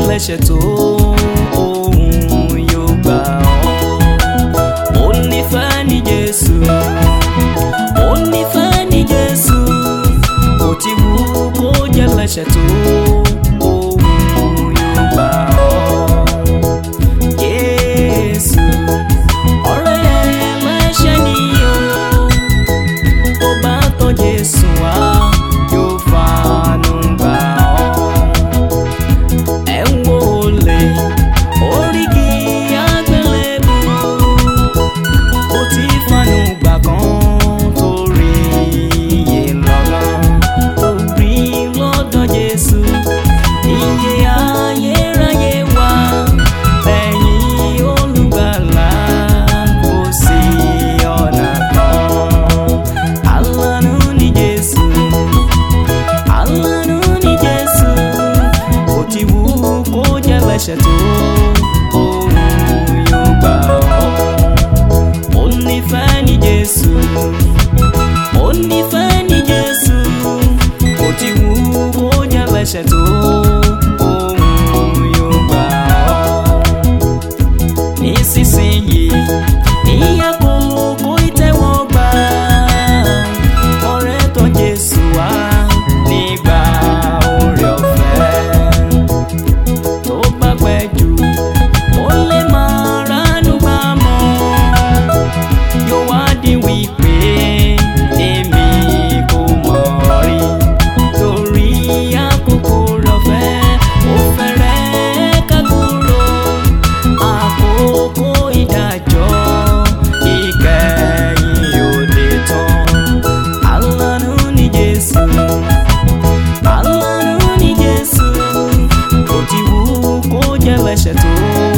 lẹ́ṣẹ̀ tó òun yóò gbà ọ́. Ó nífẹ̀ẹ́ ní Jésù, ó nífẹ̀ẹ́ ní Jésù, kò ti wù kó jẹ́ lẹ́ṣẹ̀ tó òun yóò gbà ọ́. Jésù ọ̀rẹ́ ẹlẹ́ṣẹ̀ ni o, tó bá tọ̀ Jésù wá yóò fàánú gbà ọ́. Ẹ ń wò lè orígi àgbélébù, ó ti fàánú gbà kan torí iye lọ́gán tó rí lọ́dọ̀ Jésù. Iye ayérayé wà lẹ́yìn olùgbàlà, kò sí ọ̀nà kan. Àlànà ni Jésù, àlànà ni Jésù, kò ti wù kó jẹ́ lẹ́ṣẹ̀ tó òun yóò gbà ọ́. Ó nífẹ̀ẹ́ ní Jésù, ó nífẹ̀ẹ́ ní Jésù, kò ti wù kó jẹ́ lẹ́ṣẹ̀ tó òun yóò gbà ọ́. Nísinsìnyí ní àkókò ìtẹ́wọ́gbà, ọ̀rẹ́ tọ̀ Jésù wá nígbà oore ọ̀fẹ́. Tó bá pẹ́ jù ó lè máa ránú gbà mọ́, yóò wá di wípé èmi kò mọ̀ rí. Torí àkókò rọ̀fẹ́ ó fẹ́rẹ̀ ká kúrò, àkókò ìdájọ́ ìkẹyìn òde tán. Àlànà ni Jésù, àlànà ni Jésù, kò ti wù kó jẹ́ lẹ́ṣẹ̀ tó